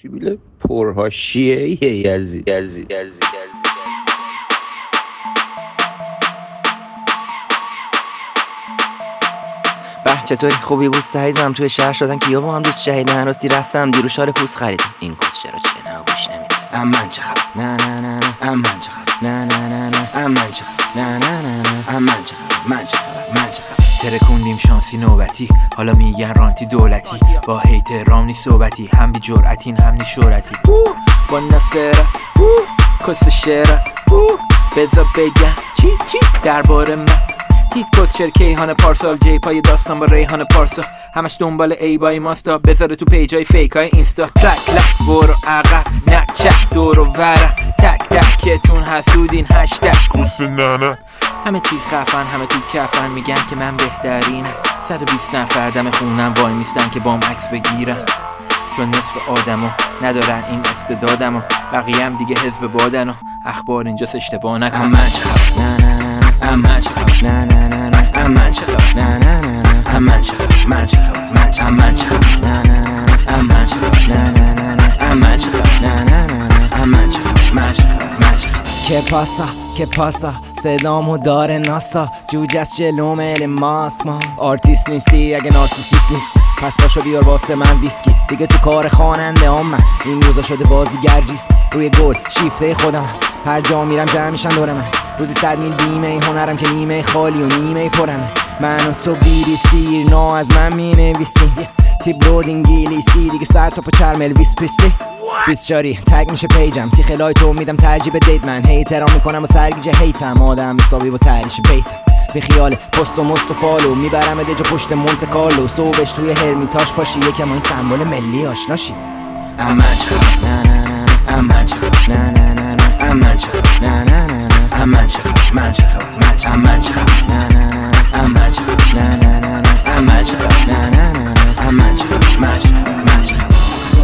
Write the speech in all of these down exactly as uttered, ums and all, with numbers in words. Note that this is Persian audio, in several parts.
سیبیل پرهاشیه یزید یزید یزید به چطوری؟ خوبی بود سعیزم؟ توی شهر شدن کیا با هم دوست شهیدن؟ راستی رفتم دیرو شال پوست خریدم. این کوس چرا چه نه گوش نمیده. امن چه خبر؟ نه نه نه نه. امن چه خبر؟ نه نه نه نه. امن چه خبر؟ نه نه نه نه. امن چه خبر؟ من چه خبر؟ من چه خبر؟ ترکوندیم شانسی نوبتی، حالا میگن رانتی دولتی. با هیت رام نی صحبتی، هم بی جرعتین هم نی شورتی. با نصره کس شعره بذار بگم چی چی درباره من. تیت کسچر کیهان پارسال جی پای داستان با ریحان پارسا. همش دنبال ای بای ماستا، بذاره تو پیجای فیک های اینستا. تک لک برو عقب نچه دور و ورم، تک تکتون حسودین هشتگ کس ننه. همه چی خفن همه تو کفن، میگن که من بهترینم. صد و بیست نفر دم خونم وای میستن که بام عکس بگیرن، چون نصف آدمو ندارن این استعدادمو. بقیه هم دیگه حزب بادن و اخبار اینجاست اشتباه نکن. امن چه خبر؟ نه نه نه. امن چه خبر؟ نه نه نه نه. امن چه خبر؟ نه نه نه نه. امن چه خبر؟ من چه خبر؟ من چه امن چه خبر؟ نه نه نه. امن چه خبر؟ نه نه نه نه. امن چه خبر؟ نه نه نه نه. امن چه خبر؟ من چه خبر؟ من چه خبر؟ که پاسا که پاسا صدامو داره ناسا، جوج از جلوم ال ماس ماس. آرتیست نیستی اگه نارسیسیست نیست، پس پاشو بیار واسه من ویسکی. دیگه تو کار خواننده هم من این روزا شده بازیگر ریسک. روی گل شیفته خودم هر جا میرم جمع میشن دور من. روزی صد میل بیمه هنرم که نیمه خالی و نیمه پرمه. من و تو بیری سیر نا از من مینویسی، تیپ لورد انگلیسی دیگه سر تا پا چرم الویس پریسلی. بیسچاری تگ میشه پیجم، سی خلای تو میدم ترجیح به دیت. من هیترام میکنم و سرگیجه هیتم، آدم حسابی با تریش بیتم. به خیال پست و مست و فالو میبرم دجا پشت مونت کارلو. صبحش توی هرمیتاش پاشی یکم این سمبل ملی آشناشی. امن چه خبر؟ نه نه نه. امن چه خبر؟ نه نه نه نه. امن چه خبر؟ نه نه نه نه. امن چه خبر؟ من چه خبر؟ من چه امن چه خبر؟ نه نه نه. امن چه خبر؟ نه نه نه نه. امن چه خبر؟ نه نه نه نه. امن چه خبر؟ من چه خبر؟ من چه خبر؟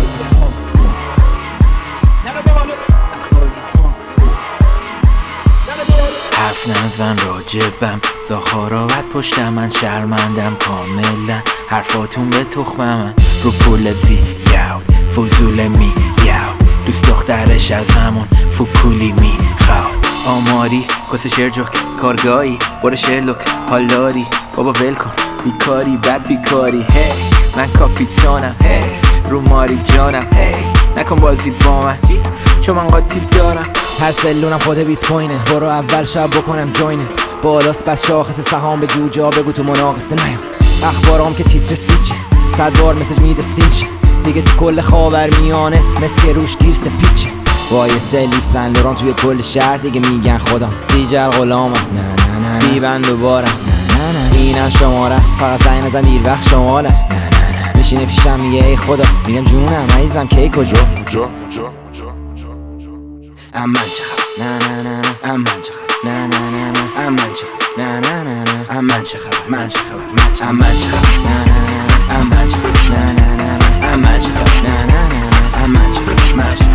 حرف نزن راجبم، زاخاراوت پشت من شرمندم کاملا. حرفاتون به تخم من رو پول زی یاود فضول می یاود. دوست دخترش از همون فکولی می خواد. آماری کس شرجوک کارگاهی برو شرلوک حالاری. بابا ول کن بیکاری بد بیکاری. هی hey, من کاپیتانم هی hey, رو ماری جانم هی hey, نکن بازی با من چون من قاطی دارم. هر سلونم خود بیت کوینه، برو اول شب بکنم جوینت. بالاست بس شاخص سهام به جوجا بگو تو مناقصه نیام. اخبارام که تیتر سیچه، صد بار مسیج میده سینچه. دیگه تو کل خاور میانه مثل روش گیر سپیچه. وای سلیف سن لوران توی کل شهر دیگه میگن خودم سیجل غلامم. نه نه نه بیبند دوباره. نه نه نه اینم شماره فقط زنگ نزن دیر وقت شماله. نه نه نه میشینه پیشم میگه ای خدا، میگم جونم عزیزم کی کجا کجا کجا. امن چه خبر؟ نه نه نه نه. امن چه خبر؟ نه نه نه نه. امن چه خبر؟ نه نه نه نه. امن چه خبر؟ من چه خبر؟ من چه امن چه خبر؟ نه نه نه نه. امن چه خبر؟ نه نه نه نه. امن چه خبر؟ نه نه نه نه. امن چه خبر؟ من چه